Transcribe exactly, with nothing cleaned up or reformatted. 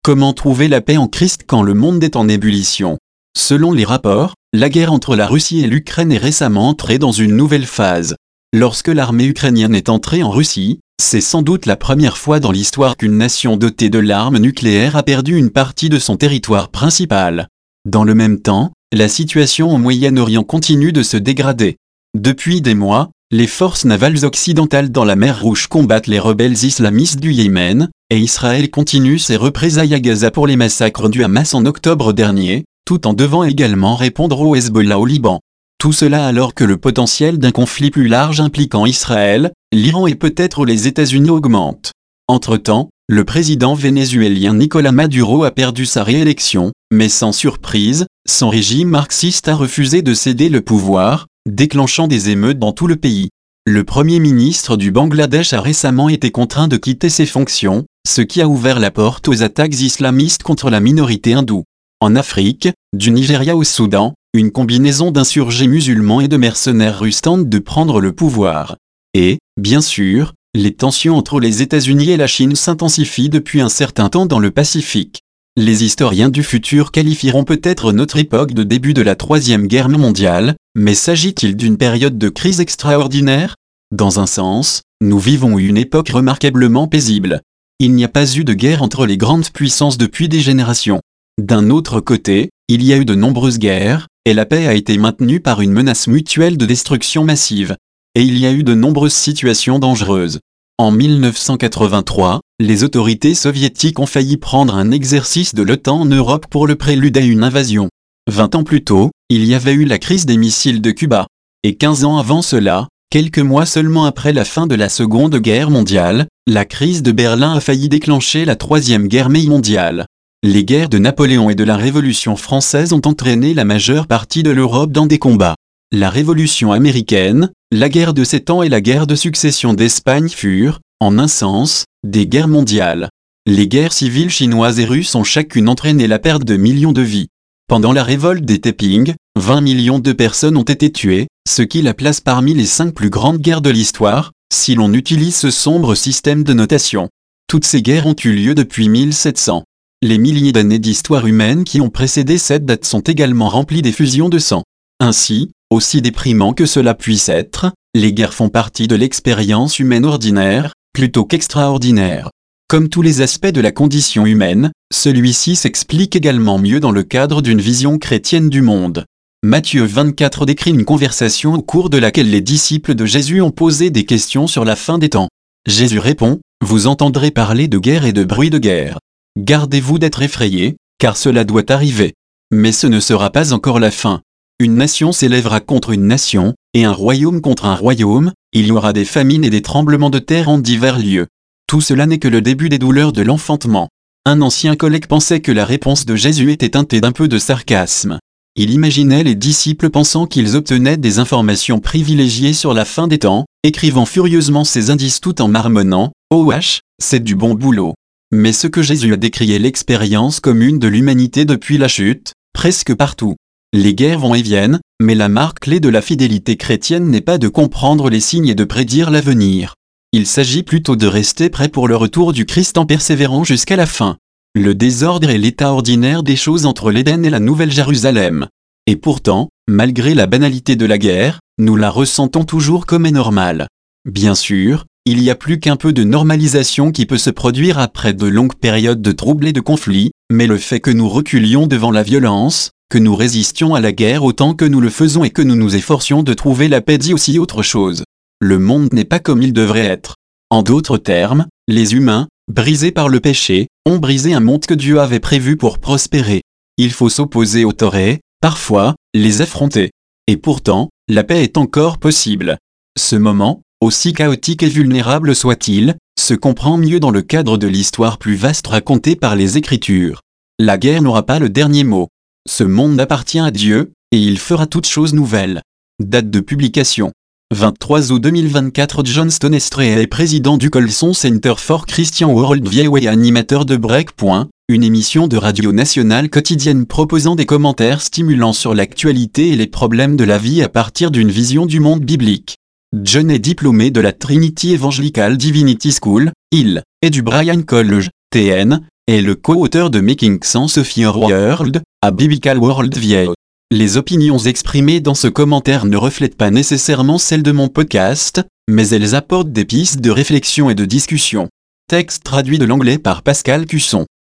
Comment trouver la paix en Christ quand le monde est en ébullition? Selon les rapports, la guerre entre la Russie et l'Ukraine est récemment entrée dans une nouvelle phase. Lorsque l'armée ukrainienne est entrée en Russie, c'est sans doute la première fois dans l'histoire qu'une nation dotée de l'arme nucléaire a perdu une partie de son territoire principal. Dans le même temps, la situation au Moyen-Orient continue de se dégrader. Depuis des mois, les forces navales occidentales dans la mer Rouge combattent les rebelles islamistes du Yémen, et Israël continue ses représailles à Gaza pour les massacres du Hamas en octobre dernier, tout en devant également répondre au Hezbollah au Liban. Tout cela alors que le potentiel d'un conflit plus large impliquant Israël, l'Iran et peut-être les États-Unis augmente. Entre-temps, le président vénézuélien Nicolás Maduro a perdu sa réélection, mais sans surprise, son régime marxiste a refusé de céder le pouvoir, déclenchant des émeutes dans tout le pays. Le premier ministre du Bangladesh a récemment été contraint de quitter ses fonctions, ce qui a ouvert la porte aux attaques islamistes contre la minorité hindoue. En Afrique, du Nigeria au Soudan, une combinaison d'insurgés musulmans et de mercenaires russes tentent de prendre le pouvoir. Et, bien sûr, les tensions entre les États-Unis et la Chine s'intensifient depuis un certain temps dans le Pacifique. Les historiens du futur qualifieront peut-être notre époque de début de la Troisième Guerre mondiale, mais s'agit-il d'une période de crise extraordinaire? Dans un sens, nous vivons une époque remarquablement paisible. Il n'y a pas eu de guerre entre les grandes puissances depuis des générations. D'un autre côté, il y a eu de nombreuses guerres, et la paix a été maintenue par une menace mutuelle de destruction massive. Et il y a eu de nombreuses situations dangereuses. En mille neuf cent quatre-vingt-trois, les autorités soviétiques ont failli prendre un exercice de l'OTAN en Europe pour le prélude à une invasion. Vingt ans plus tôt, il y avait eu la crise des missiles de Cuba. Et quinze ans avant cela, quelques mois seulement après la fin de la Seconde Guerre mondiale, la crise de Berlin a failli déclencher la Troisième Guerre mondiale. Les guerres de Napoléon et de la Révolution française ont entraîné la majeure partie de l'Europe dans des combats. La Révolution américaine, la guerre de Sept Ans et la guerre de succession d'Espagne furent, en un sens, des guerres mondiales. Les guerres civiles chinoises et russes ont chacune entraîné la perte de millions de vies. Pendant la révolte des Taiping, vingt millions de personnes ont été tuées, ce qui la place parmi les cinq plus grandes guerres de l'histoire, si l'on utilise ce sombre système de notation. Toutes ces guerres ont eu lieu depuis mille sept cents. Les milliers d'années d'histoire humaine qui ont précédé cette date sont également remplies d'effusions de sang. Ainsi, aussi déprimant que cela puisse être, les guerres font partie de l'expérience humaine ordinaire, plutôt qu'extraordinaire. Comme tous les aspects de la condition humaine, celui-ci s'explique également mieux dans le cadre d'une vision chrétienne du monde. Matthieu vingt-quatre décrit une conversation au cours de laquelle les disciples de Jésus ont posé des questions sur la fin des temps. Jésus répond, « Vous entendrez parler de guerre et de bruit de guerre. Gardez-vous d'être effrayés, car cela doit arriver. Mais ce ne sera pas encore la fin. Une nation s'élèvera contre une nation, et un royaume contre un royaume, il y aura des famines et des tremblements de terre en divers lieux. Tout cela n'est que le début des douleurs de l'enfantement. » Un ancien collègue pensait que la réponse de Jésus était teintée d'un peu de sarcasme. Il imaginait les disciples pensant qu'ils obtenaient des informations privilégiées sur la fin des temps, écrivant furieusement ces indices tout en marmonnant « Oh wesh, c'est du bon boulot ». Mais ce que Jésus a décrit est l'expérience commune de l'humanité depuis la chute, presque partout. Les guerres vont et viennent, mais la marque clé de la fidélité chrétienne n'est pas de comprendre les signes et de prédire l'avenir. Il s'agit plutôt de rester prêt pour le retour du Christ en persévérant jusqu'à la fin. Le désordre est l'état ordinaire des choses entre l'Éden et la Nouvelle Jérusalem. Et pourtant, malgré la banalité de la guerre, nous la ressentons toujours comme normale. Bien sûr, il y a plus qu'un peu de normalisation qui peut se produire après de longues périodes de troubles et de conflits, mais le fait que nous reculions devant la violence, que nous résistions à la guerre autant que nous le faisons et que nous nous efforcions de trouver la paix dit aussi autre chose. Le monde n'est pas comme il devrait être. En d'autres termes, les humains, brisés par le péché, ont brisé un monde que Dieu avait prévu pour prospérer. Il faut s'opposer aux torrents, parfois, les affronter. Et pourtant, la paix est encore possible. Ce moment, aussi chaotique et vulnérable soit-il, se comprend mieux dans le cadre de l'histoire plus vaste racontée par les Écritures. La guerre n'aura pas le dernier mot. Ce monde appartient à Dieu, et il fera toutes choses nouvelles. Date de publication. vingt-trois août deux mille vingt-quatre. John Stonestray est président du Colson Center for Christian Worldview et animateur de Breakpoint, une émission de radio nationale quotidienne proposant des commentaires stimulants sur l'actualité et les problèmes de la vie à partir d'une vision du monde biblique. John est diplômé de la Trinity Evangelical Divinity School, I L, et du Bryan College, T N, est le co-auteur de Making Sense of Your World, a Biblical Worldview. Les opinions exprimées dans ce commentaire ne reflètent pas nécessairement celles de mon podcast, mais elles apportent des pistes de réflexion et de discussion. Texte traduit de l'anglais par Pascal Cusson.